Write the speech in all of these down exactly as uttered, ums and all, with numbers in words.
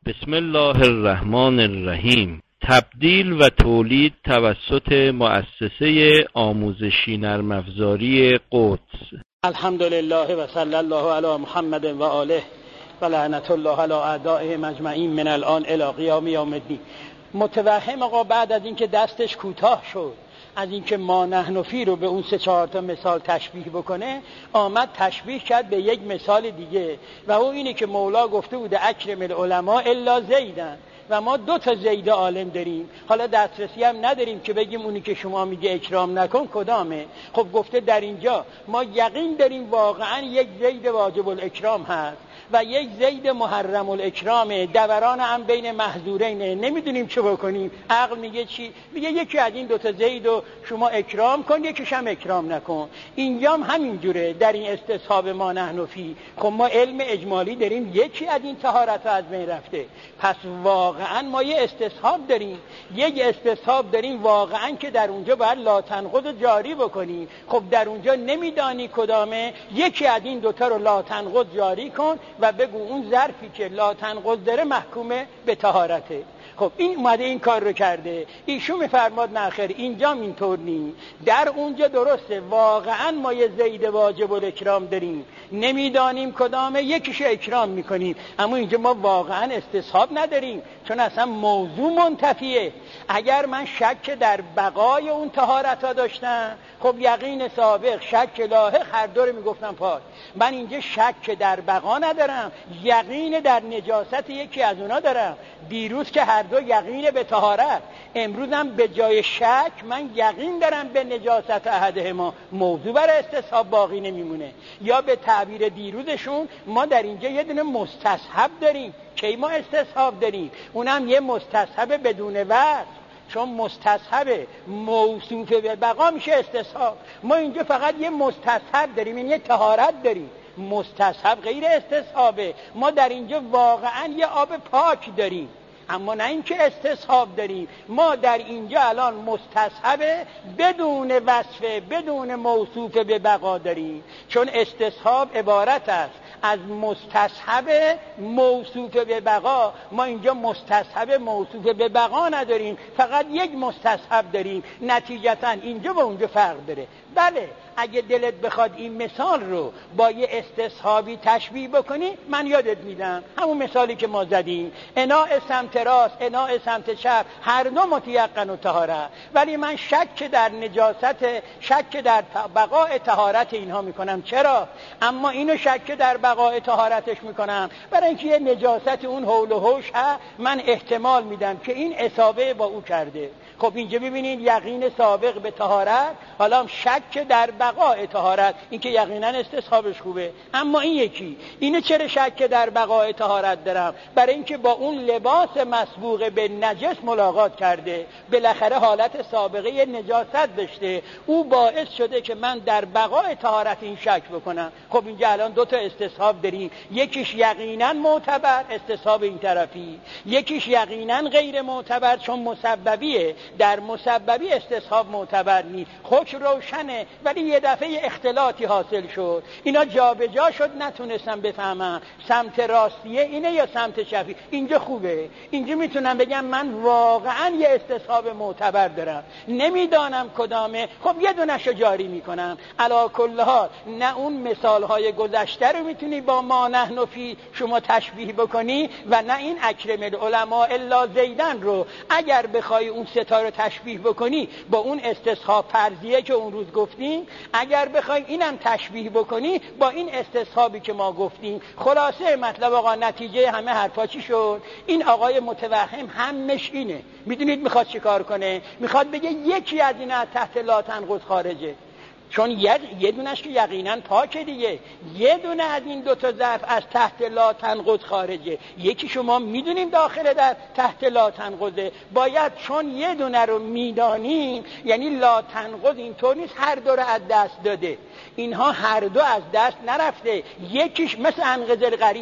بسم الله الرحمن الرحیم. تبدیل و تولید توسط مؤسسه آموزشی نرم افزاری قدس. الحمدلله و صلی الله علی محمد و آله و لعنت الله علی اعدائه مجمعین من الان الی قیام یوم الدین. متوهم آقا بعد از اینکه دستش کوتاه شد از اینکه ما نحن فی رو به اون سه چهار تا مثال تشبیه بکنه، آمد تشبیه کرد به یک مثال دیگه و او اینه که مولا گفته بوده اکرم العلماء الا زیدن و ما دو تا زید عالم داریم. حالا دسترسی هم نداریم که بگیم اونی که شما میگه اکرام نکن کدامه. خب گفته در اینجا ما یقین داریم واقعا یک زید واجب الاکرام هست و یک زید محرم الاکرامه، دوران هم بین محظورینه، نمیدونیم چه بکنیم. عقل میگه چی؟ میگه یکی از این دوتا زید رو شما اکرام کن، یکیش هم اکرام نکن. اینجا هم همینجوره در این استصحاب ما نحن فی. خب ما علم اجمالی داریم یکی از این طهارت از بین رفته، پس واقعا ما یه استصحاب داریم، یک استصحاب داریم واقعا که در اونجا باید لا تنقض جاری بکنیم. خب در اونجا نمیدانی کدامه، یکی از این دوتا رو لا تنقض جاری کن و بگو اون ظرفی که لا تنقض داره محکومه به طهارته. خب این اومده این کار رو کرده. ایشون میفرماد نه خیر، اینجا اینطور نیست، در اونجا درسته واقعا ما یه زید واجب الاکرام داریم، نمیدانیم کدامه، یکیش اکرام میکنیم، اما اینجا ما واقعا استصحاب نداریم چون اصلا موضوع منتفیه. اگر من شک در بقای اون طهارت ها داشتم، خب یقین سابق شک لاحق هر دو رو میگفتم پاک. من اینجا شک در بقا ندارم، یقین در نجاست یکی از اونا دارم. دیروز که هر دو یقین به طهارت، امروزم به جای شک من یقین دارم به نجاست احدهما. موضوع برای استصحاب باقی نمیمونه. یا به تعبیر دیروزشون ما در اینجا یه دونه مستصحب داریم. کی ما استصحاب داریم؟ اونم یه مستصحب بدون وصف، چون مستصحب موصوف به بقا میشه استصحاب. ما اینجا فقط یه مستصحب داریم، این یه طهارت داریم. مستصحب غیر استصحابه. ما در اینجا واقعا یه آب پاک داریم، اما نه اینکه استصحاب داریم. ما در اینجا الان مستصحب بدون وصفه، بدون موصوف به بقا داریم، چون استصحاب عبارت است از مستصحب موصوف به بقا. ما اینجا مستصحب موصوف به بقا نداریم، فقط یک مستصحب داریم. نتیجتا اینجا با اونجا فرق داره. بله اگه دلت بخواد این مثال رو با یه استصحابی تشبیه بکنی، من یادت میدم همون مثالی که ما زدیم، اناء سمت راست، اناء سمت چپ، هر دو متیقن و طهارت، ولی من شک در نجاست، شک در بقاء طهارت اینها میکنم. چرا؟ اما اینو شک در بقاء طهارتش میکنم برای اینکه یه نجاست اون حول و حوش هست، من احتمال میدم که این اصابه با او کرده. خب اینجا ببینید یقین سابق به طهارت، حالا شک در بقاء طهارت، این که یقینا استصحابش خوبه. اما این یکی، اینو چرا شک در بقاء طهارت دارم؟ برای اینکه با اون لباس مسبوق به نجس ملاقات کرده، بالاخره حالت سابقه نجاست داشته، او باعث شده که من در بقاء طهارت این شک بکنم. خب اینجا الان دو تا استصحاب داریم، یکیش یقینا معتبر، استصحاب این طرفی، یکیش یقینا غیر معتبر چون مسببیه. در مسببی استصحاب معتبر نیست، خوش روشنه، ولی یه دفعه اختلاطی حاصل شد، اینا جابجا شد، نتونستم بفهمم سمت راستیه اینه یا سمت چپی. اینجا خوبه، اینجا میتونم بگم من واقعا یه استصحاب معتبر دارم، نمیدانم کدامه، خب یه دونشو جاری میکنم. علی کل حال نه اون مثالهای گذشته رو میتونی با ما نحن فی شما تشبیه بکنی و نه این اکرم العلماء الا زیدن رو اگر بخوای اون ستا رو تشبیه بکنی با اون استصحاب فرضیه که اون روز گفتیم، اگر بخوای اینم تشبیه بکنی با این استصحابی که ما گفتیم. خلاصه مطلب آقا نتیجه همه حرفا چی شد؟ این آقای متوهم همش اینه، میدونید میخواد چیکار کنه؟ میخواد بگه یکی از اینا تحت لا تنقض خارجه، چون یه دونش که یقینا پاکه دیگه، یه دونه از این دوتا ظرف از تحت لا تنقض خارجه، یکی شما میدونیم داخل در تحت لا تنقضه. باید چون یه دونه رو میدانیم، یعنی لا تنقض اینطور نیست هر دو رو از دست داده، اینها هر دو از دست نرفته. یکیش مثل انقض القریح،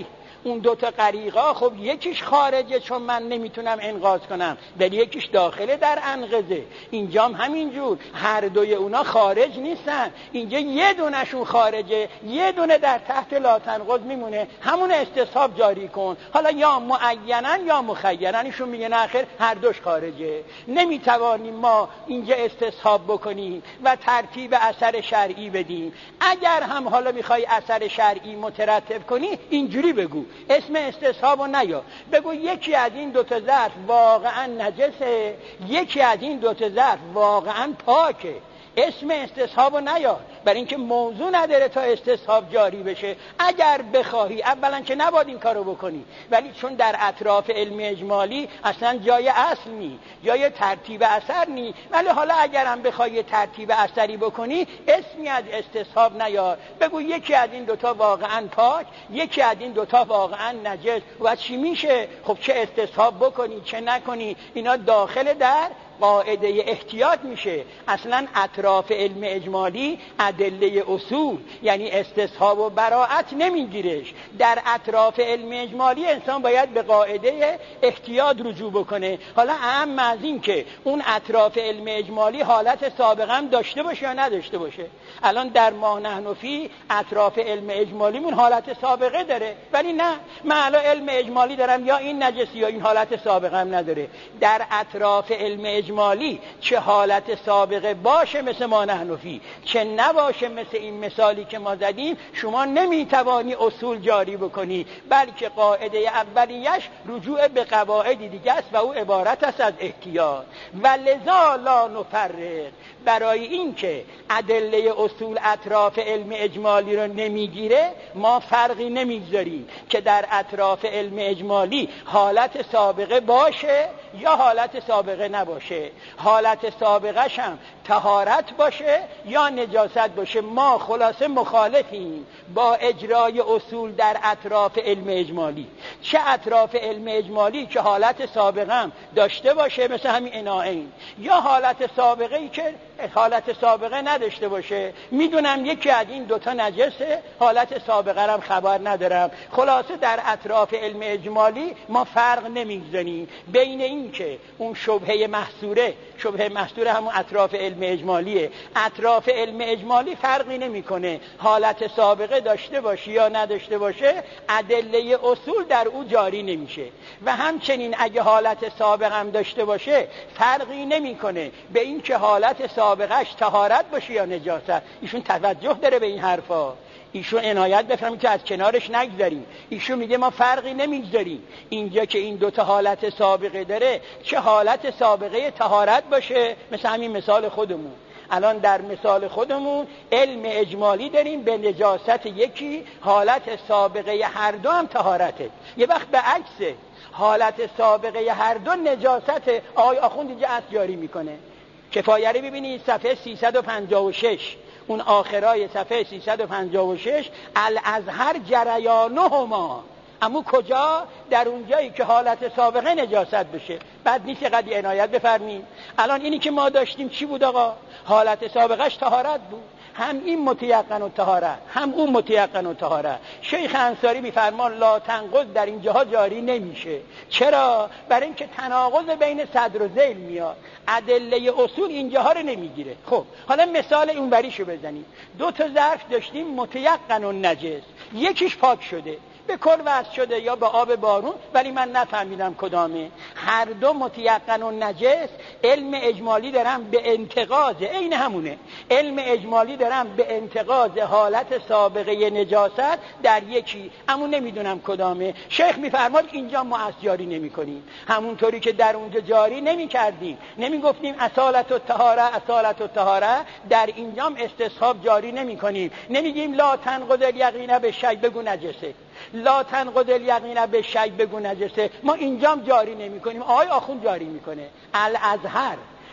اون دوتا غریقا خب یکیش خارجه چون من نمیتونم انقاذ کنم، ولی یکیش داخله در انقذه. اینجام همینجور، هر دوی اونا خارج نیستن، اینجا یه دونشون خارجه، یه دونه در تحت لا تنقض میمونه، همون استصحاب جاری کن. حالا یا معینن یا مخیرن، ایشون میگن آخر هر دوش خارجه، نمیتوانیم ما اینجا استصحاب بکنیم و ترتیب اثر شرعی بدیم. اگر هم حالا میخوای اثر شرعی مترتب کنی اینجوری بگو، اسم استصحابو نیا، بگو یکی از این دو تا ظرف واقعا نجسه، یکی از این دو تا ظرف واقعا پاکه. اسم استصحابو نیار، برای اینکه موضوع نداره تا استصحاب جاری بشه. اگر بخواهی اولا که نباید این کارو بکنی، ولی چون در اطراف علم اجمالی اصلا جای اصل نی، جای ترتیب اثر نی، ولی حالا اگرم بخوای ترتیب اثری بکنی اسمی از استصحاب نیار، بگو یکی از این دوتا واقعا پاک، یکی از این دوتا واقعا نجس. و چی میشه؟ خب چه استصحاب بکنی چه نکنی، اینا داخل در قاعده احتیاط میشه. اصلا اطراف علم اجمالی ادله اصول یعنی استصحاب و براءت نمیگیرش. در اطراف علم اجمالی انسان باید به قاعده احتیاط رجوع بکنه. حالا اهم از این که اون اطراف علم اجمالی حالت سابقه هم داشته باشه یا نداشته باشه. الان در ما نحن فی اطراف علم اجمالیمون حالت سابقه داره، ولی نه، من الان علم اجمالی دارم یا این نجسی یا این حالت سابقه هم نداره. در اطراف علم اجمالی چه حالت سابقه باشه مثل ما نحن فی، چه نباشه مثل این مثالی که ما زدیم، شما نمیتوانی اصول جاری بکنی، بلکه قاعده اولیش رجوع به قواعد دیگه است و او عبارت است از احتیاط. و لذا لا نفرق، برای اینکه ادله اصول اطراف علم اجمالی رو نمیگیره ما فرقی نمیگذاریم که در اطراف علم اجمالی حالت سابقه باشه یا حالت سابقه نباشه، حالت سابقه‌ش هم طهارت باشه یا نجاست باشه. ما خلاصه مخالفیم با اجرای اصول در اطراف علم اجمالی، چه اطراف علم اجمالی که حالت سابقه هم داشته باشه مثل همین عناعین، یا حالت سابقه ای که حالت سابقه نداشته باشه. میدونم یکی از این دوتا نجسه، حالت سابقه هم خبر ندارم. خلاصه در اطراف علم اجمالی ما فرق نمیگذاریم بین این که اون شبهه محصوره، شبهه محصوره همون اطراف علم اجمالیه، اطراف علم اجمالی فرقی نمیکنه حالت سابقه داشته باشه یا نداشته باشه، ادله اصول در او جاری نمیشه. و همچنین اگه حالت سابقه هم داشته باشه فرقی نمیکنه به این که حالت سابقهش طهارت باشه یا نجاست. ایشون توجه داره به این حرفا، ایشون عنایت بفرمایید که از کنارش نگذاریم. ایشون میگه ما فرقی نمیگذاریم اینجا که این دوتا حالت سابقه داره، چه حالت سابقه طهارت باشه مثل همین مثال خودمون. الان در مثال خودمون علم اجمالی داریم به نجاست یکی، حالت سابقه هر دو هم طهارته. یه وقت به عکسه، حالت سابقه هر دو نجاست. آقای آخوند اینجا اصل جاری میکنه. کفایه رو ببینید صفحه سیصد و پنجاه و شش، اون آخرای صفحه سیصد و پنجاه و شش، الازهر جریانهما. اما کجا؟ در اونجایی که حالت سابقه نجاست بشه. بعد نیست قدی عنایت بفرمین. الان اینی که ما داشتیم چی بود آقا؟ حالت سابقهش طهارت بود، هم این متیقن و طهارت هم اون متیقن و طهارت. شیخ انصاری میفرمان لا تنقض در اینجاها جاری نمیشه. چرا؟ برای اینکه تناقض بین صدر و ذیل میاد، ادله اصول اینجاها رو نمیگیره. خب حالا مثال اون بریشو بزنیم. دو تا ظرف داشتیم متیقن و نجس، یکیش پاک شده، به کل وصل شده یا به آب بارون، ولی من نفهمیدم کدامه. هر دو متیقن و نجس، علم اجمالی دارم به انتقاض، عین همونه، علم اجمالی دارم به انتقاض حالت سابقه نجاست در یکی، اما نمیدونم کدامه. شیخ میفرماد اینجا ما اصل جاری نمی کنیم، همونطوری که در اونجا جاری نمی کردیم، نمی گفتیم اصالت و طهاره اصالت و طهاره، در اینجام استصحاب جاری نمی کنیم. نمیگیم لا تنقض الیقین به شک بگو نجسه، لا تنقض الیقین به شک بگو نجسه، ما اینجام جاری نمی کنیم. آقای آخوند جاری میکنه الازهر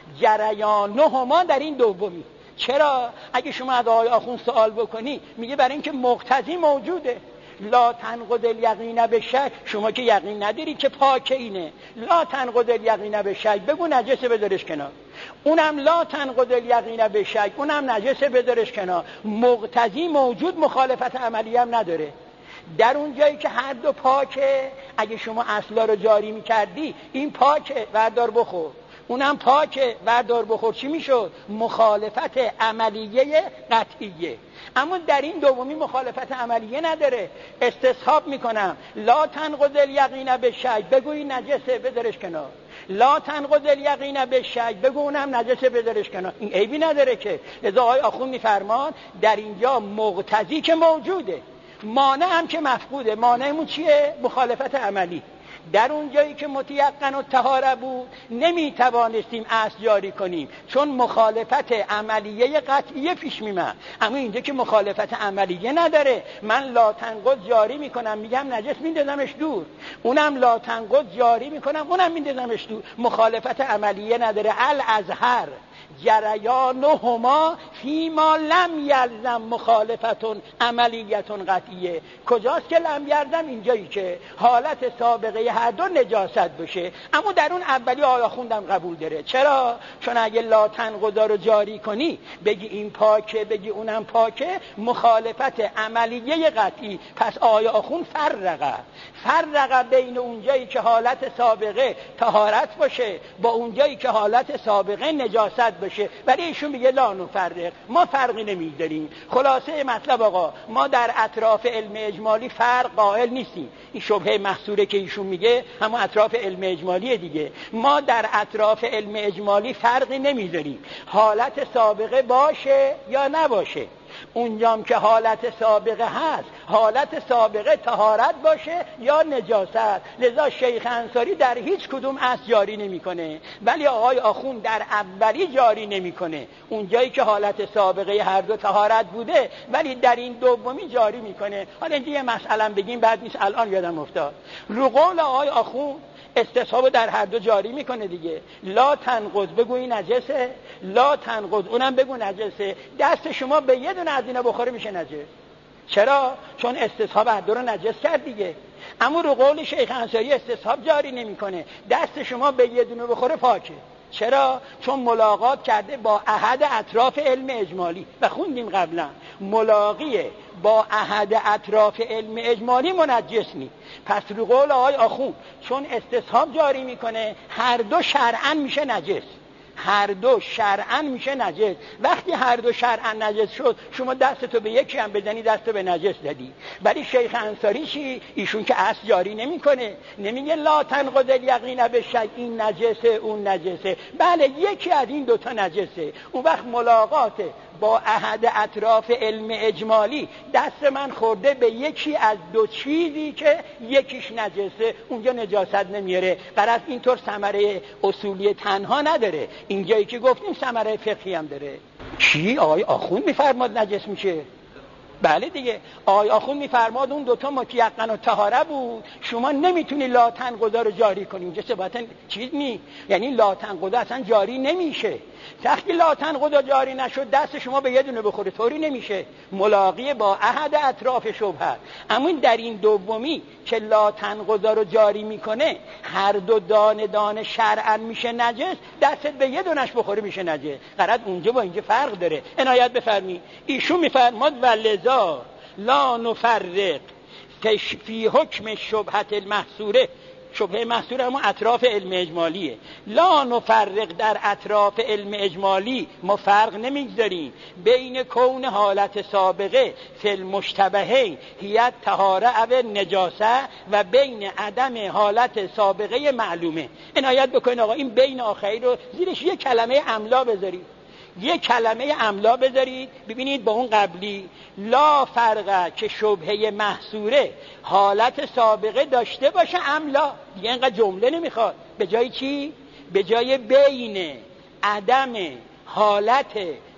جریانهما در این دومی. چرا؟ اگه شما از آقای آخوند سوال بکنی میگه برای اینکه مقتضی موجوده. لا تنقض الیقین به شک، شما که یقین نداری که پاک اینه، لا تنقض الیقین به شک بگو نجسه بذارش کنار. اونم لا تنقض الیقین به شک، اونم نجسه بذارش کنار. مقتضی موجود، مخالفت عملی هم نداره. در اون جایی که هر دو پاکه، اگه شما اصلا رو جاری میکردی این پاکه وردار بخور، اونم پاکه وردار بخور، چی میشد؟ مخالفت عملیه قطعیه. اما در این دومی مخالفت عملیه نداره. استصحاب میکنم لا تنقض الیقین بالشک، بگو این نجسه بذارش کنار، لا تنقض الیقین بالشک، بگو اونم نجسه بذارش کنار، این عیبی نداره که. لذا آقای آخوند میفرمان در اینجا مقتضی که موجوده، مانع هم که مفقوده. مانعمون چیه؟ مخالفت عملی. در اون جایی که متیقن و طهاره بود نمیتوانستیم اصل جاری کنیم چون مخالفت عملیه قطعیه پیش میمد. اما اینجا که مخالفت عملیه نداره، من لا تنقض جاری میکنم میگم نجس میندازمش دور، اونم لا تنقض جاری میکنم اونم میندازمش دور، مخالفت عملیه نداره. الازهر جریانهما فیما لم یلزم مخالفتون عملیتون قطعیه. کجاست که لم یلزم؟ اینجایی که حالت سابقه هر دو نجاست بشه. اما در اون اولی آیا خوندم قبول داره. چرا؟ چون اگه لا تنقضا رو جاری کنی بگی این پاکه بگی اونم پاکه، مخالفت عملیه قطعی. پس آیا آخوند فرقه فرقه بین اونجایی که حالت سابقه طهارت باشه با اونجایی که حالت سابقه نجاست باشه. ولی ایشون میگه لا نفرق، ما فرقی نمیذاریم. خلاصه مطلب آقا ما در اطراف علم اجمالی فرق قائل نیستیم. این شبهه محصوره که ایشون میگه همون اطراف علم اجمالی دیگه. ما در اطراف علم اجمالی فرقی نمیذاریم، حالت سابقه باشه یا نباشه. اونجام که حالت سابقه هست، حالت سابقه طهارت باشه یا نجاست. لذا شیخ انصاری در هیچ کدوم اصل جاری نمیکنه، ولی آقای آخوند در اولی جاری نمیکنه، اونجایی که حالت سابقه هر دو طهارت بوده، ولی در این دومی جاری میکنه. حالا اینجا یه مسئله بگیم بعد نیست، الان یادم افتاد. رو قول آقای آخوند استصحاب در هر دو جاری میکنه دیگه. لا تنقض بگو این نجسه، لا تنقض اونم بگو نجسه. دست شما به یه دونه از اینا بخوره میشه نجس. چرا؟ چون استصحاب هر دو رو نجس کرد دیگه. اما رو قول شیخ انصاری استصحاب جاری نمیکنه، دست شما به یه دونه بخوره پاکه. چرا؟ چون ملاقات کرده با احد اطراف علم اجمالی و خوندیم قبلا ملاقیه با احد اطراف علم اجمالی منجس نی. پس رو قول آقای آخوند چون استصحاب جاری میکنه هر دو شرعاً میشه نجس، هر دو شرعاً میشه نجس. وقتی هر دو شرعاً نجس شد شما دستتو به یکی هم بزنی دستو به نجس دادی. ولی شیخ انصاری چی؟ ایشون که اصل جاری نمیکنه، نمیگه لا تنقض الیقین بالشک این نجسه اون نجسه. بله یکی از این دوتا نجسه. اون وقت ملاقاته با احد اطراف علم اجمالی دست من خورده به یکی از دو چیزی که یکیش نجسه، اونجا نجاست نمیاره. غرض اینطور ثمره اصولی تنها نداره، اینجایی که گفتیم ثمره فقهی هم داره. چی؟ آقای آخوند میفرماد نجس میشه؟ بله دیگه، آقای آخوند میفرماد اون دوتا متیقن و طهاره بود، شما نمیتونی لا تنقضا رو جاری کنی. اینجا ثباتا چیز نی، یعنی لا تنقضا اصلا جاری نمیشه. وقتی لا تنقضا جاری نشد دست شما به یه دونه بخوره طوری نمیشه، ملاقی با احد اطراف شبهه. اما در این دومی که لا تنقضا رو جاری میکنه هر دو دانه دانه شرعاً میشه نجس، دستت به یه دونش بخوره میشه نجس. غرض اونجا با اینجا فرق داره. عنایت بفرمی. ایشون میفرماد ولذا لا نفرق فی حکم شبهت المحصوره. شبهه محصوره اما اطراف علم اجمالیه. لا نفرق در اطراف علم اجمالی ما فرق نمیگذاریم بین کون حالت سابقه فی المشتبهه هیت طهاره او نجاسه و بین عدم حالت سابقه معلومه. عنایت بکنید آقا این بین آخری رو زیرش یک کلمه املا بذارید، یک کلمه املا بذارید. ببینید با اون قبلی لا فرقه که شبهه محصوره حالت سابقه داشته باشه املا دیگه اینقدر جمله نمیخواد. به جای چی؟ به جای بین عدم حالت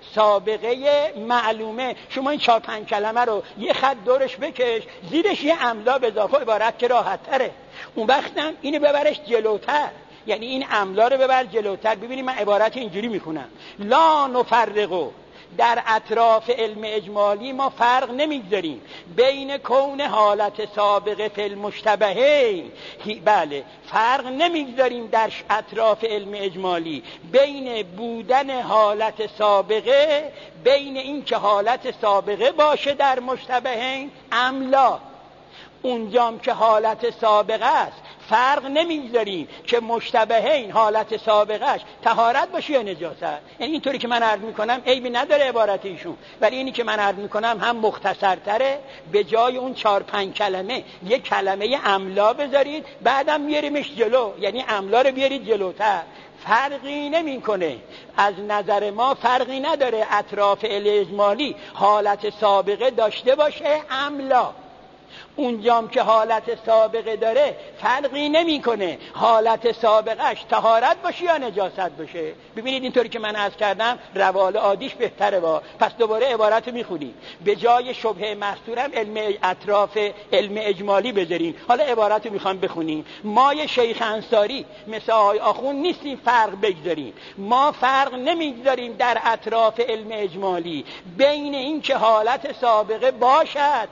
سابقه معلومه. شما این چهار پنج کلمه رو یه خط دورش بکش، زیرش یه املا به اضافه عبارت که راحت تره. اون وقتم اینو ببرش جلوتر، یعنی این املا رو ببر جلوتر. ببینید من عبارت اینجوری میخونم: لا نفرقو، در اطراف علم اجمالی ما فرق نمیگذاریم بین کون حالت سابقه فی المشتبهه. بله فرق نمیگذاریم در اطراف علم اجمالی بین بودن حالت سابقه، بین این که حالت سابقه باشه در مشتبهین املا. اونجام که حالت سابقه است فرق نمیذاریم که مشتبهین حالت سابقهش طهارت باشه یا نجاست. یعنی اینطوری که من عرض میکنم عیبی نداره عبارت ایشون، ولی اینی که من عرض میکنم هم مختصرتره، به جای اون چهار پنج کلمه یک کلمه املا بذارید بعدم میاریمش جلو، یعنی املا رو بیارید جلوتر. فرقی نمیکنه، از نظر ما فرقی نداره اطراف الاجمالی حالت سابقه داشته باشه املا. اونجام که حالت سابقه داره فرقی نمیکنه حالت سابقهش طهارت باشه یا نجاست باشه. ببینید اینطوری که من عرض کردم روال عادیش بهتره با. پس دوباره عبارت رو میخونیم، به جای شبهه مستورم علم اطراف علم اجمالی بذاریم. حالا عبارت رو میخوام بخونیم. ما یه شیخ انصاری مثل آقای آخون نیستیم فرق بگذاریم. ما فرق نمیگذاریم در اطراف علم اجمالی بین این که حالت سابقه باشد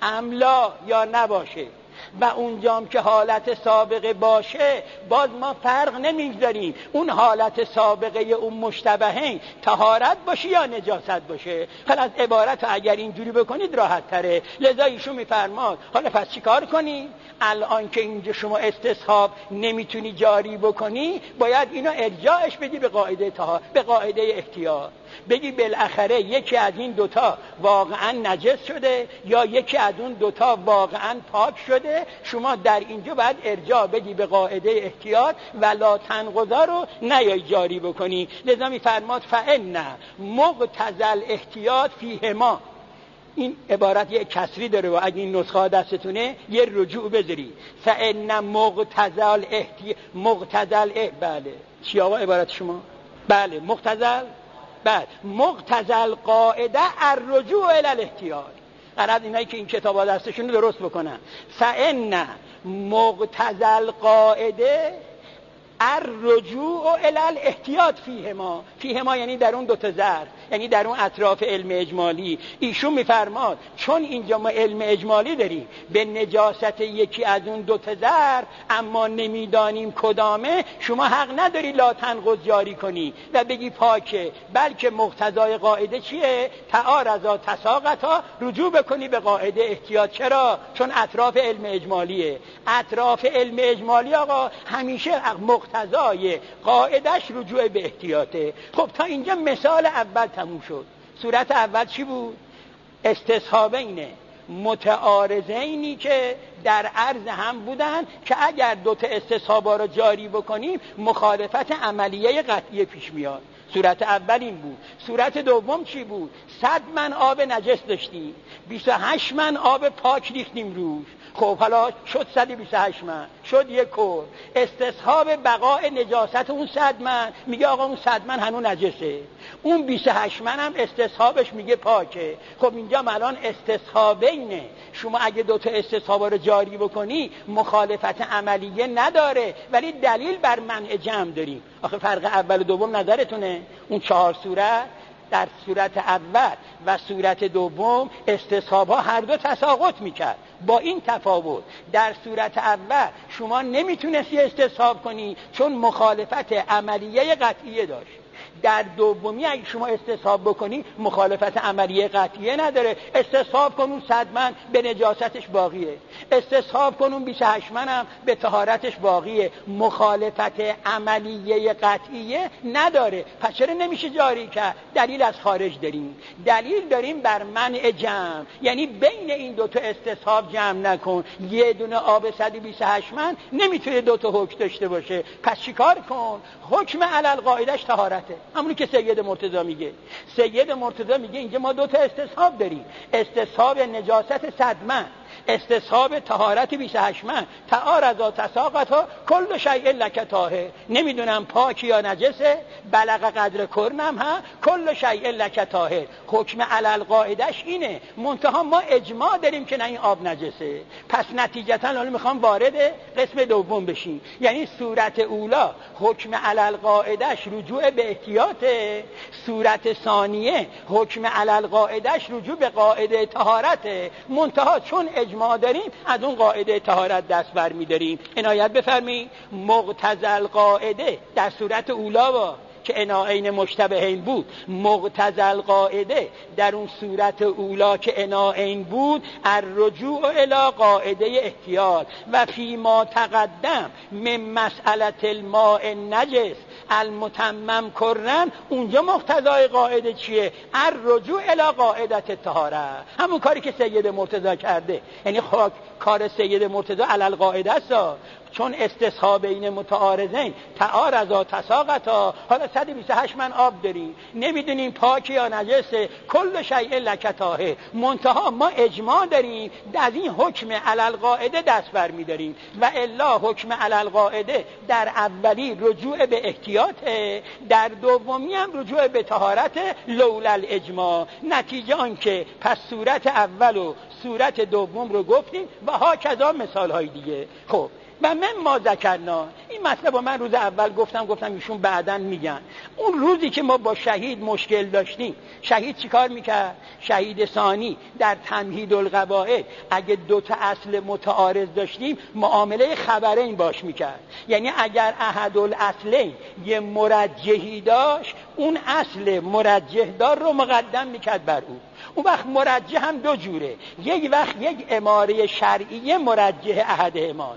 املا یا نباشه و اونجام که حالت سابقه باشه باز ما فرق نمیگذاریم اون حالت سابقه اون مشتبهین طهارت باشه یا نجاست باشه. خلاص عبارت اگر اینجوری بکنید راحت تره. لذا ایشون میفرماد حالا پس چی کار کنی؟ الان که اینجا شما استصحاب نمیتونی جاری بکنی باید اینو ارجاعش بدی به قاعده طهارت، به قاعده احتیاط. بگی بالاخره یکی از این دوتا واقعا نجس شده یا یکی از اون دوتا واقعا پاک شده. شما در اینجا باید ارجاع بدی به قاعده احتیاط و لا تنقضا رو نیای جاری بکنی. لذا میفرماد فإن مقتضی الاحتیاط فیهما. این عبارت یه کسری داره و اگه این نسخه دستتونه یه رجوع بذاری. فإن مقتضی الاحتیاط مقتضی الاحتیاط بله چی آقا عبارت شما؟ بله مقتضی بعد مقتضی القاعده الرجوع الی الاحتیاط. قرار اینایی که این کتابا دستشون رو درست بکنن. فإن مقتضی القاعده الرجوع الی الاحتیاط فیهما. فیهما یعنی در اون دو تا ظرف، یعنی در اون اطراف علم اجمالی. ایشون میفرماد چون اینجا ما علم اجمالی داریم به نجاست یکی از اون دو تا ظرف اما نمیدانیم کدامه، شما حق نداری لا تنقض جاری کنی و بگی پاکه، بلکه مقتضای قاعده چیه؟ تعارضا تساقطا، رجوع بکنی به قاعده احتیاط. چرا؟ چون اطراف علم اجمالیه. اطراف علم اجمالی آقا همیشه مقتضای قاعدش رجوع به احتیاطه. خب تا اینجا مثال اول تموم شد. صورت اول چی بود؟ استصحابین متعارضینی که در عرض هم بودن که اگر دوتا استصحابا رو جاری بکنیم مخالفت عملیه قطعی پیش میاد. صورت اول این بود. صورت دوم چی بود؟ صد من آب نجس داشتیم، بیست و هشت من آب پاک ریختیم روش. خب حالا شد صد و بیست و هشت من، شد یک کور. استصحاب بقای نجاست اون صد من میگه آقا اون صد من هنوز نجسه، اون بیست و هشت من هم استصحابش میگه پاکه. خب اینجا الان استصحابینه. شما اگه دوتا استصحابا رو جاری بکنی مخالفت عملیه نداره ولی دلیل بر منع جمع داریم. آخه فرق اول و دوم نظرتونه؟ اون چهار صورت در صورت اول و صورت دوم استصحابها هر دو تساقط میکرد. با این تفاوت در صورت اول شما نمیتونستی استصحاب کنی چون مخالفت عملیه قطعیه داشت. در دومی اگه شما استصحاب بکنی مخالفت عملیه قطعیه نداره. استصحاب کنون صد من به نجاستش باقیه، استصحاب کنون بیست و هشت من هم به طهارتش باقیه. مخالفت عملیه قطعیه نداره. پس چرا نمیشه جاری کرد؟ دلیل از خارج داریم. دلیل داریم بر منع جمع، یعنی بین این دوتا استصحاب جمع نکن. یه دونه آب صد و بیست و هشت من نمیتونه دوتا حکم داشته باشه. پس چیکار کن؟ حکم علل قاعدش طهارته، همونی که سید مرتضی میگه. سید مرتضی میگه اینجا ما دو تا استصحاب داریم، استصحاب نجاست صد من، استصحاب طهارت بیست و هشت من. تعارضا تساقطا کل شیء لک طاهر. نمیدونم پاک یا نجسه، بلغ قدر کرنم ها کل شیء لک طاهر. حکم علل قاعدش اینه، منتها ما اجماع داریم که نه این آب نجسه. پس نتیجتا حالا میخوام وارد قسم دوم بشیم. یعنی صورت اولا حکم علل قاعدش رجوع به احتیاطه، صورت ثانیه حکم علل قاعدش رجوع به قاعده طهارته. منتها چون اجماع داریم از اون قاعده طهارت دست بر می‌داریم. عنایت بفرمایید. مقتضی القاعده در صورت اولا با که اناعین مشتبهین بود، مقتضی القاعده در اون صورت اولا که اناعین بود الرجوع الی قاعده احتیاط و فی ما تقدم من مسئله الماء النجس المتمم کرن، اونجا مقتضای قاعده چیه؟ الرجوع الی قاعده طهاره، همون کاری که سید مرتضی کرده. یعنی خاک کار سید مرتضی علی القاعده است، چون استصحاب بین متعارضین تعارضا تساقطا. حالا صد و بیست و هشت من آب داریم، نمیدونیم پاک یا نجسه، کل شیء لک طاهر، منتها ما اجماع داریم از این حکم علی القاعده دست برمی‌داریم و الا حکم علی القاعده در اولی رجوع به احتیاطه، در دومی هم رجوع به طهارت لولا الاجماع. نتیجه آن که پس صورت اول و صورت دوم رو گفتیم و ها کذا مثال های دیگه. خب و من ما ذکرنا، این مطلب من روز اول گفتم گفتم ایشون بعداً میگن. اون روزی که ما با شهید مشکل داشتیم، شهید چیکار میکرد؟ شهید ثانی در تمهید القواعد اگه دو تا اصل متعارض داشتیم معامله خبرین باش میکرد. یعنی اگر احد الاصلین یه مرجحی داشت، اون اصل مرجح دار رو مقدم میکرد بر او. اون وقت مرجح هم دو جوره، یک وقت یک اماره شرعیه مرجح احدهما،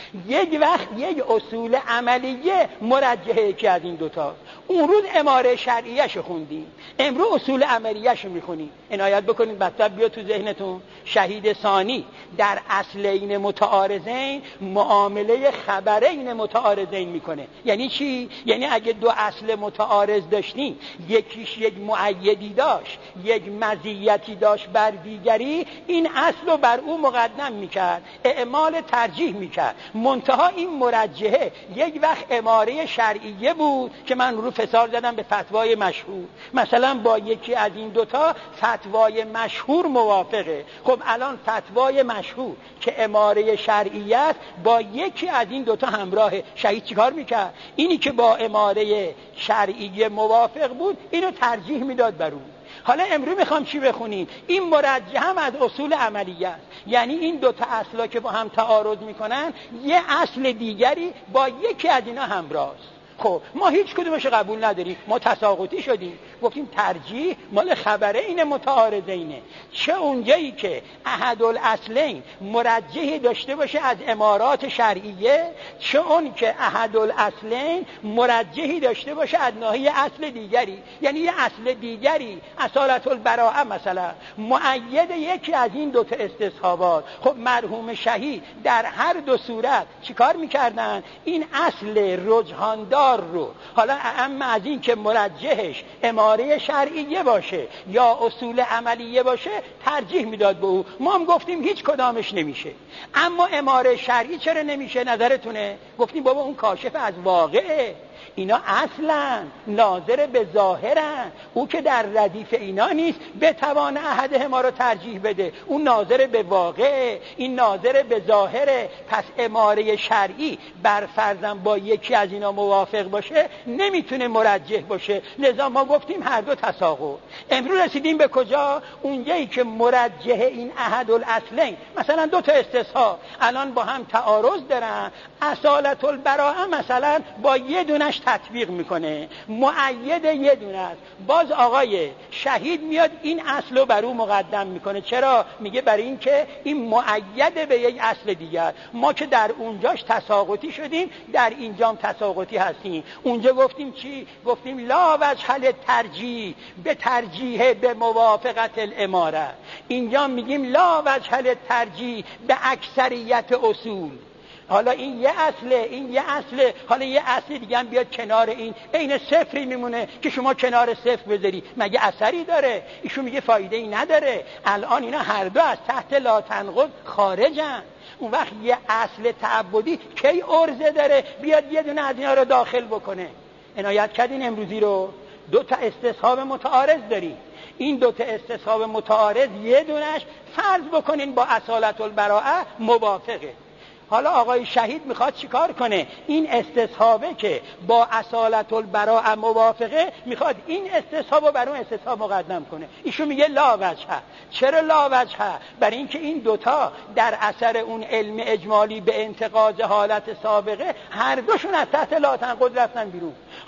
یک وقت یک اصول عملیه مرجحه یکی از این دوتا. اون روز اماره شرعیه‌ش خوندیم، امروز اصول عملیه‌ش میخونیم. عنایت بکنید مطلب بیاد تو ذهنتون. شهید ثانی در اصلین متعارضین معامله خبرین متعارضین میکنه. یعنی چی؟ یعنی اگه دو اصل متعارض داشتیم، یکیش یک مؤیدی داشت، یک مزیتی داشت بر دیگری، این اصل رو بر او مقدم میکرد، اعمال ترجیح میکرد. منتها این مرجحه یک وقت اماره شرعیه بود که من رو فسار زدم به فتوای مشهور، مثلا با یکی از این دوتا فتوای مشهور موافقه. خب الان فتوای مشهور که اماره شرعیه است با یکی از این دوتا همراهه، شهید چیکار میکرد؟ اینی که با اماره شرعیه موافق بود اینو ترجیح میداد بر اون. حالا امروز میخوام چی بخونیم؟ این مرجح هم از اصول عملیه است، یعنی این دو تا اصلا که با هم تعارض میکنن یه اصل دیگری با یکی از اینا همراه است. خب ما هیچ کدومش قبول نداریم، ما تساقطی شدیم، گفتیم ترجیح مال خبرین متعارضینه. چه اونجایی که احد الاصلین مرجحی داشته باشه از امارات شرعیه، چه اون که احد الاصلین مرجحی داشته باشه از ناحیه اصل دیگری. یعنی یه اصل دیگری اصالت البراءه مثلا مؤید یکی از این دو تا استصحابات. خب مرحوم شهید در هر دو صورت چیکار میکردن؟ این اصل رجحاندار رو، حالا اما از این که مرجحش اماره شرعیه باشه یا اصول عملیه باشه ترجیح میداد به او. ما هم گفتیم هیچ کدامش نمیشه. اما اماره شرعی چرا نمیشه نظرتونه؟ گفتیم بابا اون کاشف از واقعه، اینا اصلا ناظر به ظاهرن، او که در ردیف اینا نیست بتوان احد ما رو ترجیح بده، اون ناظر به واقع، این ناظر به ظاهره. پس اماره شرعی بر فرضاً با یکی از اینا موافق باشه نمیتونه مرجح باشه، لذا ما گفتیم هر دو تساقط. امروز رسیدیم به کجا؟ اونجایی که مرجح این احد الاصلین، مثلا دو تا استصحاب الان با هم تعارض دارن، اصالت البراءه مثلا با یه دونش تطبیق میکنه، مؤید یه دونه است، باز آقای شهید میاد این اصل رو بر او مقدم میکنه. چرا؟ میگه برای این که این مؤید به یک اصل دیگر. ما که در اونجاش تساقطی شدیم در اینجام تساقطی هستیم. اونجا گفتیم چی؟ گفتیم لا وجه ترجیح به ترجیح به موافقت الاماره. اینجا میگیم لا وجه ترجیح به اکثریت اصول. حالا این یه اصله، این یه اصله، حالا یه اصل دیگه هم بیاد کنار این، این صفری میمونه که شما کنار صفر بذاری، مگه اثری داره؟ ایشون میگه فایده ای نداره. الان اینا هر دو از تحت لا تنقض خارجن. اون وقت یه اصل تعبدی کی عرضه داره بیاد یه دونه از اینا رو داخل بکنه؟ عنایت کردین امروزی رو دو تا استصحاب متعارض داری، این دو تا استصحاب متعارض یه دونش فرض بکنین با اصالت البراءه موافقه. حالا آقای شهید میخواد چیکار کنه؟ این استصحابه که با اصالت البراءه موافقه میخواد این استصحابو بر اون استصحاب مقدم کنه. ایشون میگه لا وجه. چرا لا وجه؟ برای اینکه این دوتا در اثر اون علم اجمالی به انتقاض حالت سابقه هر دوشون از تحت لا تنقض رفتن بیرون.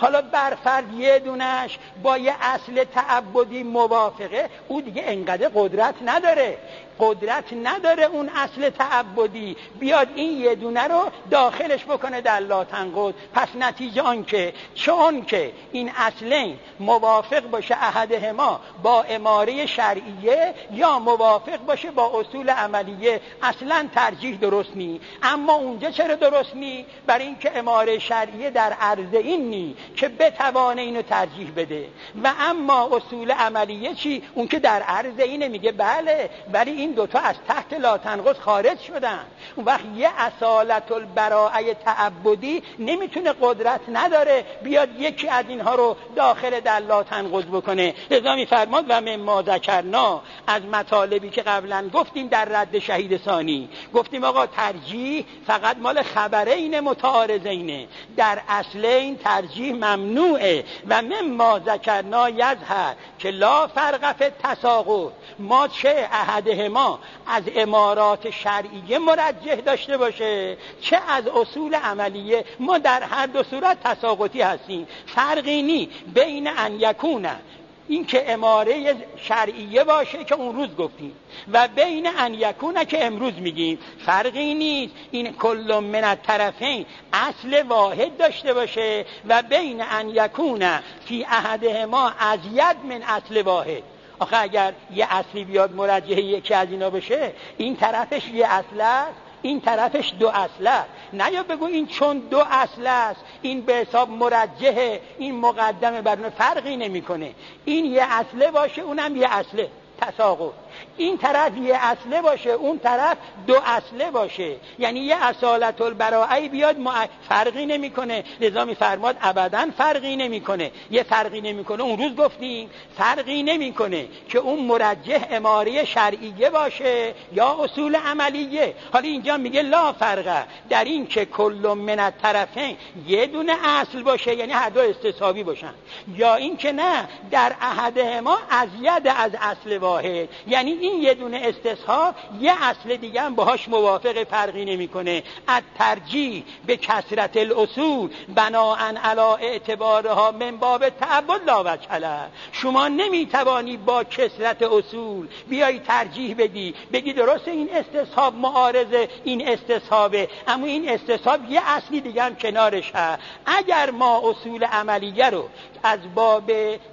حالا برفرض یه دونش با یه اصل تعبدی موافقه، او دیگه انقدر قدرت نداره قدرت نداره اون اصل تعبدی بیاد این یه دونه رو داخلش بکنه در لاتنقض. پس نتیجه آن که چون که این اصلین موافق باشه احدهما با اماره شرعیه یا موافق باشه با اصول عملیه، اصلا ترجیح درست نی. اما اونجا چرا درست نی؟ برای اینکه اماره شرعیه در عرض این نی که بتوانه اینو ترجیح بده، و اما اصول عملیه چی؟ اون که در عرض اینه، میگه بله ولی این دوتا از تحت لاتنقض خارج شدن. اون وقت یه اصالت البراءه تعبدی نمیتونه، قدرت نداره بیاد یکی از اینها رو داخل در لاتنقض بکنه. لذا میفرماد و مما ذکرنا، از مطالبی که قبلا گفتیم در رد شهید ثانی، گفتیم آقا ترجیح فقط مال خبرین متعارضینه، در اصلین ترجیح ممنوعه. و مما ذکرنا یظهر که لا فرق فی التساقط، ما چه احدهما از امارات شرعیه مرجح داشته باشه چه از اصول عملیه، ما در هر دو صورت تساقطی هستیم. فرقی نی بین ان یکونه، این که اماره شرعیه باشه که اون روز گفتیم، و بین ان یکونه که امروز میگیم فرقی نیست. این کل من الطرفین اصل واحد داشته باشه و بین ان یکونه فی احدهما ازید من اصل واحد. آخه اگر یه اصلی بیاد مرجحه یکی از اینا بشه، این طرفش یه اصل است این طرفش دو اصل است، نه یا بگو این چون دو اصل است این به حساب مرجحه، این مقدمه بر اون، فرقی نمیکنه. این یه اصله باشه اونم یه اصله، تساقط. این طرف یه اصله باشه اون طرف دو اصله باشه، یعنی یه اصالت البراءه بیاد مع... فرقی نمیکنه. لذا میفرماد ابدا فرقی نمیکنه. یه فرقی نمیکنه اون روز گفتیم فرقی نمیکنه که اون مرجح اماره شرعیه باشه یا اصول عملیه. حالا اینجا میگه لا فرقه در این که کل من الطرفین یه دونه اصل باشه، یعنی هر دو استصحابی باشن، یا این که نه در احدهما ازید از اصل واحد، یعنی این یه دونه استصحاب یه اصل دیگه هم باهاش موافق، فرقی نمیکنه. الترجیح به کثرت الاصول بناء علی اعتبارها من باب تعبد لا وجه. شما نمیتوانی با کثرت اصول بیای ترجیح بدی بگی درسته این استصحاب معارضه این استصحابه، اما این استصحاب یه اصلی دیگه هم کنارش هست. اگر ما اصول عملیه رو از باب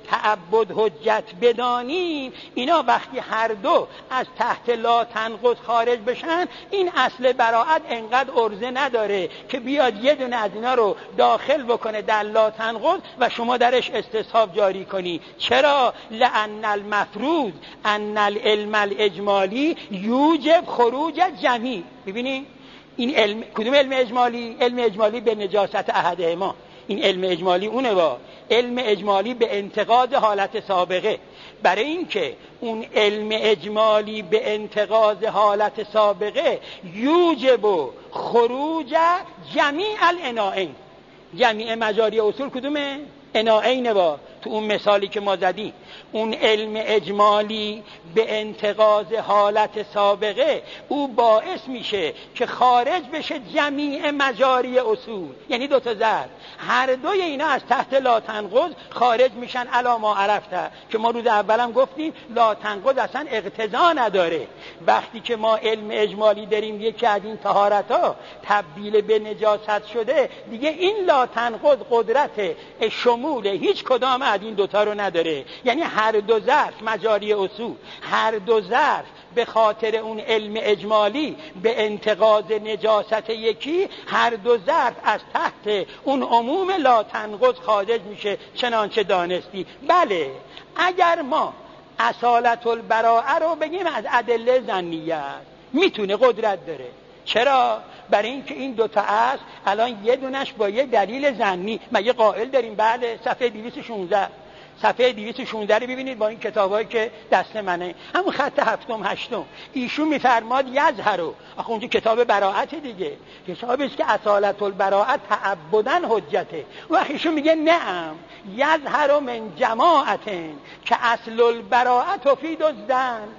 تعبد حجت بدانیم، اینا وقتی هر دو از تحت لا تنقض خارج بشن، این اصل براءت انقدر عرضه نداره که بیاد یه دونه از اینا رو داخل بکنه در لا تنقض و شما درش استصحاب جاری کنی. چرا؟ لأن المفروض ان العلم الاجمالی یوجب خروج جمیع. ببینید این علم کدوم علم اجمالی؟ علم اجمالی به نجاست احدهما. این علم اجمالی اونه، با علم اجمالی به انتقاد حالت سابقه. برای اینکه اون علم اجمالی به انتقاد حالت سابقه یوجب خروج جمیع الاناعین. جمیع مجاری اصول کدومه؟ اناعین. با تو اون مثالی که ما زدیم، اون علم اجمالی به انتقاض حالت سابقه او باعث میشه که خارج بشه جمیع مجاری اصول، یعنی دو تا ضرب، هر دوی اینا از تحت لا تنقض خارج میشن. علا ما عرفته که ما روز اولم گفتیم لا تنقض اصلا اقتضا نداره. وقتی که ما علم اجمالی داریم یکی از این طهارت ها تبدیل به نجاست شده، دیگه این لا تنقض قدرت شمول هیچ کدام از این دوتا رو نداره. یعنی هر دو ظرف مجاری اصول، هر دو ظرف به خاطر اون علم اجمالی به انتقاض نجاست یکی، هر دو ظرف از تحت اون عموم لا تنقض خارج میشه. چنانچه دانستی بله اگر ما اصالت البراءه رو بگیم از ادله ظنیه میتونه قدرت داره. چرا؟ برای اینکه این دوتا است الان یه دونش با یه دلیل ظنی مگه قائل داریم؟ بله صفحه دویست و شانزده صفحه دویست و شانزده رو ببینید با این کتابایی که دست منه، همون خط هفتم هشتم ایشون میفرماد یظهر. آخه اونجا کتاب براءت دیگه، کتابی است که اصالت البراءه تعبداً حجته. و ایشون میگه نعم یظهر من جماعت که اصل البراءه تفید الظن.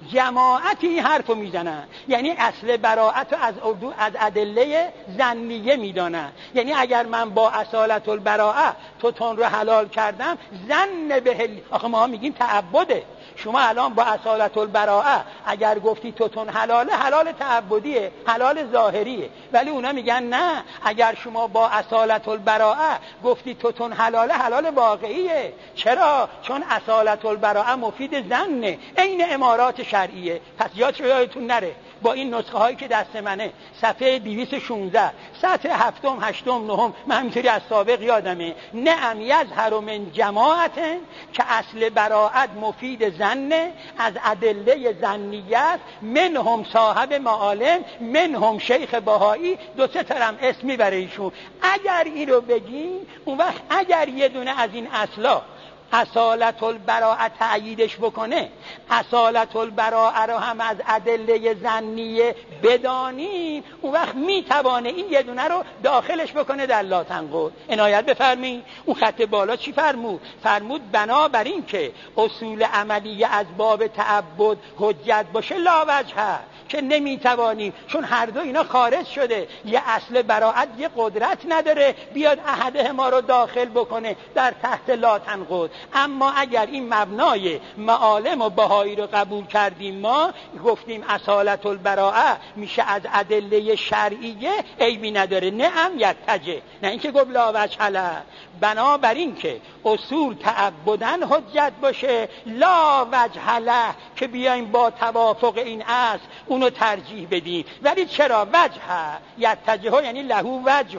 جماعتی این حرفو میزنن، یعنی اصل براءت رو از اردو از ادله ظنیه میدانن. یعنی اگر من با اصالت البراءه توتون رو حلال کردم، ظن به، آخه ما میگیم تعبده، شما الان با اصالت البراءه اگر گفتی توتون حلاله، حلال تعبدیه، حلال ظاهریه، ولی اونا میگن نه، اگر شما با اصالت البراءه گفتی توتون حلاله، حلال واقعیه. چرا؟ چون اصالت البراءه مفید ظنه، عین امارات شرعیه. پس یاد شو یادتون نره با این نسخه هایی که دست منه، صفحه دویست و شانزده، سطر هفتم، هشتم، نهم، من همینطوری از سابق یادمه، نعم یظهر من جماعت که اصل براءت مفید ظنه، از ادله ظنیت، منهم صاحب معالم، منهم شیخ بهایی، دو سه ترم اسم میبره ایشون. اگر این رو بگین، اون وقت اگر یه دونه از این اصلا اصالت البراءه تأییدش بکنه، اصالت البراءه رو هم از ادله ظنیه بدانیم، اون وقت میتوانه این یه دونه رو داخلش بکنه در لا تنقض. عنایت بفرمایید. اون خط بالا چی فرمود؟ فرمود بنابراین که اصول عملیه از باب تعبد حجت باشه لا وجهه، که نمیتوانیم، چون هر دو اینا خارج شده، یه اصل براءت یه قدرت نداره بیاد احده ما رو داخل بکنه در تحت لا تنقض. اما اگر این مبنای معالم و بهایی رو قبول کردیم، ما گفتیم اصالت البراءه میشه از ادله شرعیه، عیبی نداره، نعم یتجه، نه اینکه گفت لا وجه له. بنابراین که اصول تعبدن حجت باشه، لا وجه له، که بیایم با توافق این اصل اونو ترجیح بدیم. ولی چرا وجه یتجه، یعنی لهو وجه،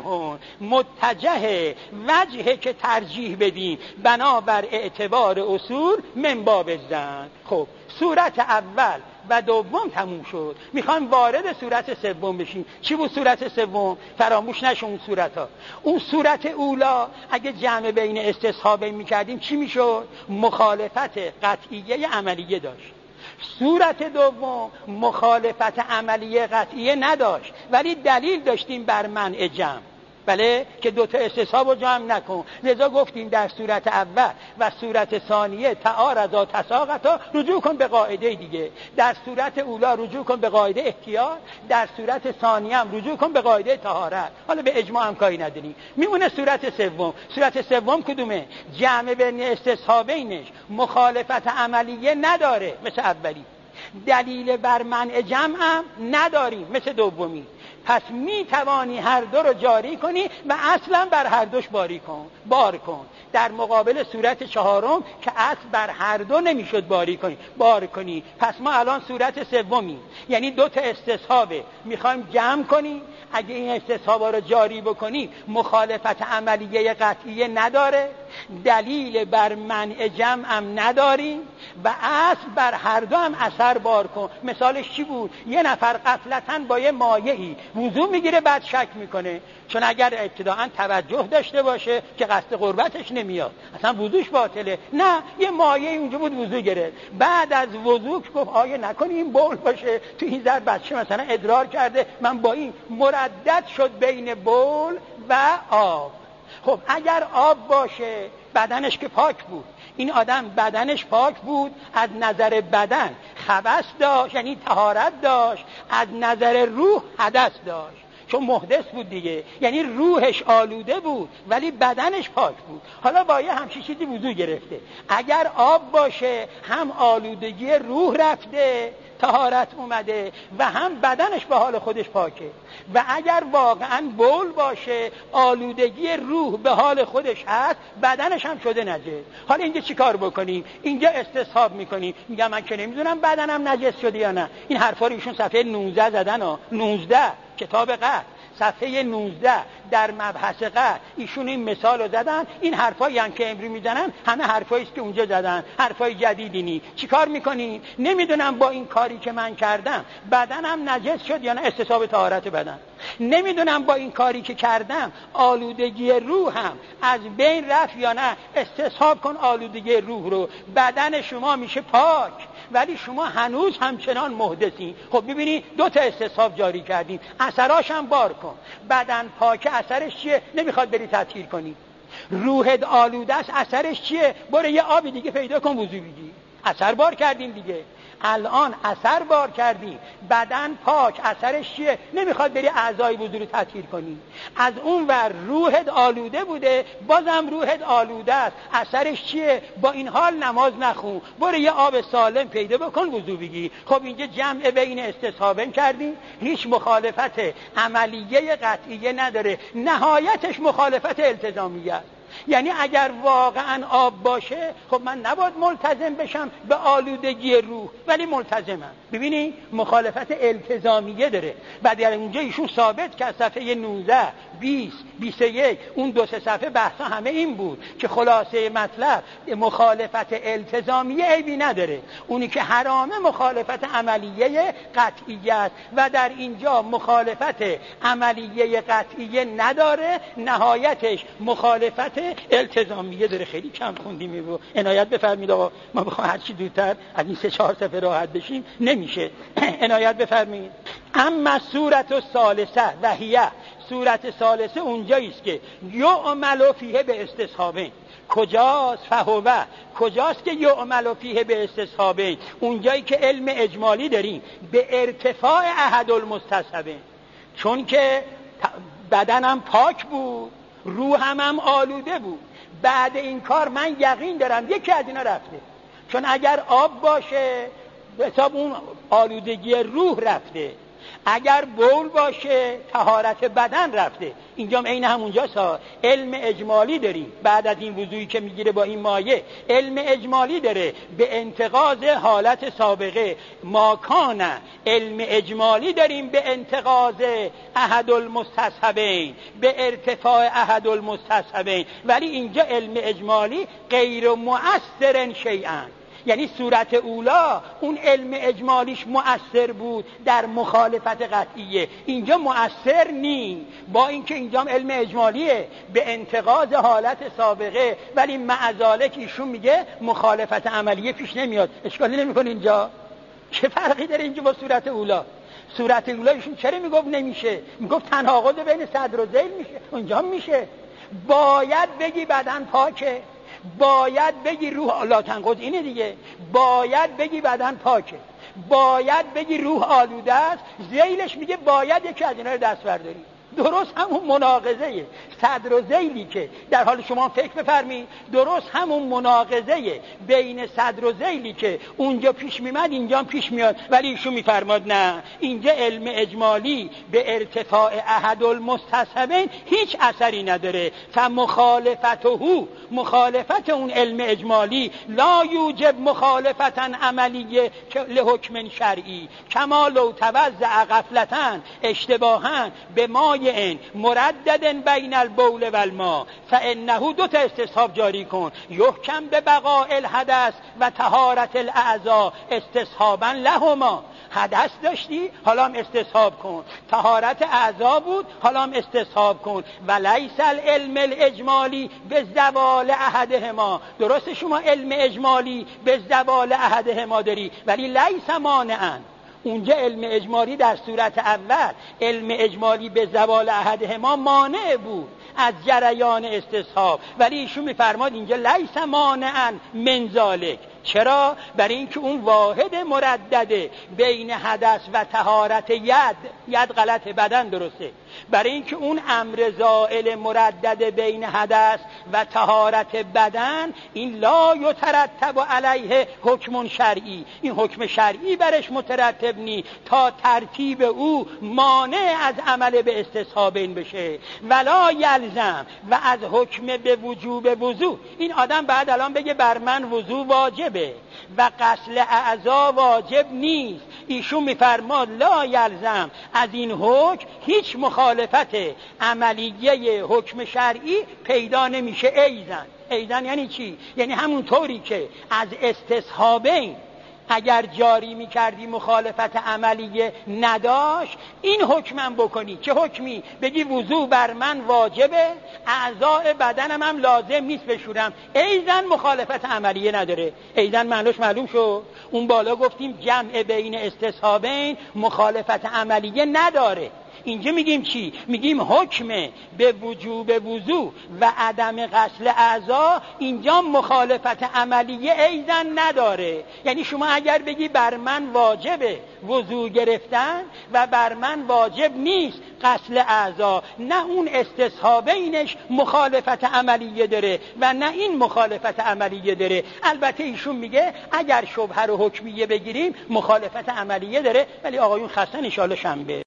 متجه وجهه که ترجیح بدیم بنابر اعتبار اصول من باب الظن. خب صورت اول و دوم تموم شد، میخوایم وارد صورت سوم بشیم. چی بود صورت سوم؟ فراموش نشه اون صورت ها. اون صورت اولا اگه جمع بین استصحابین میکردیم چی میشد؟ مخالفت قطعیه عملیه داشت. صورت دوم مخالفت عملیه قطعیه نداشت، ولی دلیل داشتیم بر منع جمع، بله، که دوتا استصحاب رو جمع نکن. لذا گفتیم در صورت اول و صورت ثانیه تعارضا تساقطا، رجوع کن به قاعده دیگه. در صورت اولا رجوع کن به قاعده احتیاط، در صورت ثانیه هم رجوع کن به قاعده طهارت. حالا به اجماع هم کاری نداریم. میمونه صورت سوم. صورت سوم کدومه؟ جمع بین استصحابینش مخالفت عملیه نداره مثل اولی، دلیل بر منع جمع هم نداریم مثل دومی. پس می توانی هر دو رو جاری کنی و اصلا بر هر دوش باری کن بار کن، در مقابل صورت چهارم که اصل بر هر دو نمیشد باری کنی بار کنی. پس ما الان صورت سومی، یعنی دو تا استصحابه میخوایم جمع کنیم. اگه این استصحابا رو جاری بکنی مخالفت عملیه قطعیه نداره، دلیل بر منع جمع هم نداریم و اصل بر هر دو هم اثر بار کن. مثالش چی بود؟ یه نفر غفلتاً با یه مایعی وضو میگیره بعد شک میکنه، چون اگر ابتداعاً توجه داشته باشه که قصد قربتش نمیاد اصلا وضوش باطله. نه، یه مایعی اونجا بود وضو گرفت، بعد از وضو گفت آیه نکنی این بول باشه، تو این ذره بچه مثلا ادرار کرده، من با این مردد شد بین بول و آب. خب اگر آب باشه بدنش که پاک بود، این آدم بدنش پاک بود، از نظر بدن خبث داشت یعنی طهارت داشت، از نظر روح حدث داشت چون محدث بود دیگه، یعنی روحش آلوده بود ولی بدنش پاک بود. حالا با یه همچین چیزی وضو گرفته، اگر آب باشه هم آلودگی روح رفته طهارت اومده و هم بدنش به حال خودش پاکه، و اگر واقعا بول باشه آلودگی روح به حال خودش هست بدنش هم شده نجس. حالا اینجا چی کار بکنیم؟ اینجا استصحاب میکنیم، میگم من که نمیدونم بدنم نجس شده یا نه. این حرفا رو ایشون صفحه نوزده زدن ها، نوزده کتاب قطع صفحه نوزده در مبحث قطع ایشون این مثال رو زدن. این حرفایی هم که امروز میزنن همه حرفایی است که اونجا زدن، حرفای جدیدی نی. چی کار میکنیم؟ نمیدونم با این کاری که من کردم بدنم نجس شد یا نه، استصحاب طهارت بدن. نمیدونم با این کاری که کردم آلودگی روحم از بین رفت یا نه، استصحاب کن آلودگی روح رو. بدن شما میشه پاک ولی شما هنوز همچنان محدثین. خب ببینی دو تا استصحاب جاری کردیم، اثراش هم بار کن. بدن پاک اثرش چیه؟ نمیخواد بری تطهیر کنی. روحت آلوده است اثرش چیه؟ برو یه آب دیگه پیدا کن وضو بگیر. اثر بار کردیم دیگه. الان اثر بار کردی، بدن پاک، اثرش چیه؟ نمیخواد بری اعضای وضو رو تطهیر کنی. از اون ور روحت آلوده بوده، بازم روحت آلوده است، اثرش چیه؟ با این حال نماز نخون، برو یه آب سالم پیدا بکن وضو بگیر. خب اینجا جمع بین استصحابین کردی، هیچ مخالفت عملیه قطعیه نداره، نهایتش مخالفت التزامیه است. یعنی اگر واقعا آب باشه خب من نباید ملتزم بشم به آلودگی روح، ولی ملتزمم. ببینی مخالفت التزامیه داره. بعد در اونجا ایشون ثابت که صفحه نوزده، بیست، بیست و یک اون دو سه صفحه بحثا همه این بود که خلاصه مطلب مخالفت التزامیه عیبی نداره، اونی که حرامه مخالفت عملیه قطعیه است و در اینجا مخالفت عملیه قطعیه نداره، نهایتش مخالفت التزامیه داره. خیلی کم خوندیم و عنایت بفرمایید آقا، ما بخوام هر چی دورتر از این سه چهار صفحه راحت بشیم نمیشه. عنایت بفرمایید. اما صورت الثالثه و هی، صورت ثالثه اونجایی است که یعمل فیه به استصحابین. کجاست؟ فهوه کجاست که یعمل فیه به استصحابین؟ اونجایی که علم اجمالی داریم به ارتفاع احد المستصحبین، چون که بدنم پاک بود، روحم هم آلوده بود. بعد این کار من یقین دارم یکی از اینا رفته، چون اگر آب باشه به حساب اون آلودگی روح رفته، اگر بول باشه طهارت بدن رفته. اینجا عین همونجاست ها. علم اجمالی داریم بعد از این وضویی که میگیره با این مایه، علم اجمالی داره به انتقاض حالت سابقه. ماکان علم اجمالی داریم به انتقاض احد المستصحبین، به ارتفاع احد المستصحبین، ولی اینجا علم اجمالی غیر مؤثر شیئا. یعنی صورت اولا اون علم اجمالیش مؤثر بود در مخالفت قطعیه، اینجا مؤثر نی، با اینکه اینجا علم اجمالیه به انتقاض حالت سابقه، ولی معذالک ایشون میگه مخالفت عملیه پیش نمیاد. اشکالی نمیکنه اینجا؟ چه فرقی داره اینجا با صورت اولا؟ صورت اولا ایشون چرا میگفت نمیشه؟ میگفت تناقض بین صدر و ذیل میشه، اونجا میشه. باید بگی بدن پاکه، باید بگی روح لا تنقض، اینه دیگه، باید بگی بدن پاکه، باید بگی روح آلوده است. ذیلش میگه باید یکی از اینا رو دست برداری. درست همون مناقضه صدر و ذیلی که در حال شما فکر بفرمایید، درست همون مناقضه بین صدر و ذیلی که اونجا پیش میمد اینجا پیش میاد، ولی ایشون میفرماد نه، اینجا علم اجمالی به ارتفاع احد المستصحبین هیچ اثری نداره. فمخالفته، مخالفت اون علم اجمالی لا یوجب مخالفتا عملیه لحکم شرعی، کما لو توزع غفلتا اشتباها به ما این مردد بین البول و الماء فانه دو تا استصحاب جاری کن، یحکم به بقاء الحدث و طهارت الاعضاء استصحابا لهما. حدث داشتی حالا هم استصحاب کن، طهارت اعضا بود حالا هم استصحاب کن. و لیس العلم الاجمالی به زوال احدهما. درست شما علم اجمالی به زوال احدهما داری، ولی لیس مانعا. اونجا علم اجمالی در صورت اول علم اجمالی به زوال احدهما مانع بود از جریان استصحاب، ولی ایشون میفرماد اینجا لیس مانعا من ذالک. چرا؟ برای اینکه اون واحد مردده بین حدث و طهارت ید، ید غلط، بدن درسته، برای اینکه اون امر زائل مردد بین حدث و طهارت بدن این لا یترتب علیه حکم شرعی، این حکم شرعی برش مترتب نی تا ترتیب او مانع از عمل به استصحابین بشه. ولا یلزم، و از حکم به وجوب وضو، این آدم بعد الان بگه بر من وضو واجبه و غسل اعضا واجب نیست. ایشون میفرماد لا یلزم، از این حکم هیچ مخالفت عملیه حکم شرعی پیدا نمیشه. ایزن، ایزن یعنی چی؟ یعنی همون طوری که از استصحابین اگر جاری میکردی مخالفت عملیه نداشت، این حکمم بکنی. چه حکمی؟ بگی وضو بر من واجبه، اعضاء بدنم هم لازم نیست بشورم، ایزن مخالفت عملیه نداره. ایزن معنیش معلوم شد. اون بالا گفتیم جمع بین استصحابین مخالفت عملیه نداره، اینجا میگیم چی؟ میگیم حکم به وجوب وضو و عدم غسل اعضا اینجا مخالفت عملیه ایزن نداره. یعنی شما اگر بگی بر من واجبه وضو گرفتن و بر من واجب نیست غسل اعضا، نه اون استصحابینش مخالفت عملیه داره و نه این مخالفت عملیه داره. البته ایشون میگه اگر شبهه رو حکمیه بگیریم مخالفت عملیه داره، ولی آقایون خستن ان شاءالله شنبه